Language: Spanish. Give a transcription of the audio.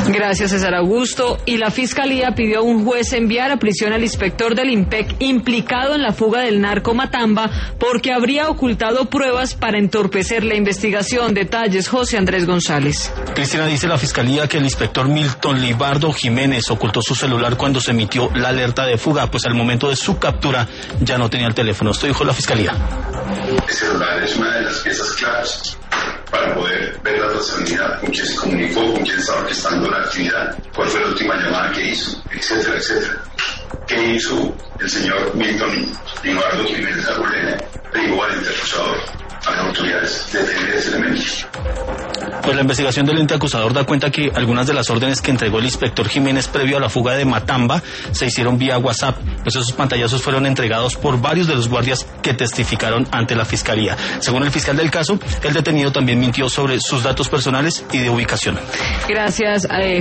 Gracias, César Augusto. Y la Fiscalía pidió a un juez enviar a prisión al inspector del IMPEC implicado en la fuga del narco Matamba porque habría ocultado pruebas para entorpecer la investigación. Detalles, José Andrés González. Cristina, dice la Fiscalía que el inspector Milton Libardo Jiménez ocultó su celular cuando se emitió la alerta de fuga, pues al momento de su captura ya no tenía el teléfono. Esto dijo la Fiscalía. El celular es una de las piezas claves para poder ver la trazabilidad, con quién se comunicó, con quién estaba orquestando la actividad, cuál fue la última llamada que hizo, etcétera, etcétera. ¿Qué hizo el señor Milton Libardo Jiménez Arboleda? Privó al intercusador, a las autoridades de tener ese elemento. Pues la investigación del ente acusador da cuenta que algunas de las órdenes que entregó el inspector Jiménez previo a la fuga de Matamba se hicieron vía WhatsApp. Pues esos pantallazos fueron entregados por varios de los guardias que testificaron ante la Fiscalía. Según el fiscal del caso, el detenido también mintió sobre sus datos personales y de ubicación. Gracias.